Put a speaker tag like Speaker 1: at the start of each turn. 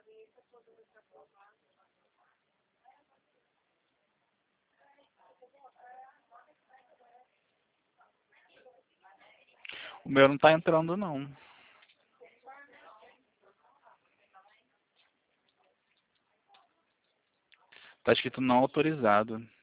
Speaker 1: O meu não tá entrando, não. Tá escrito não autorizado.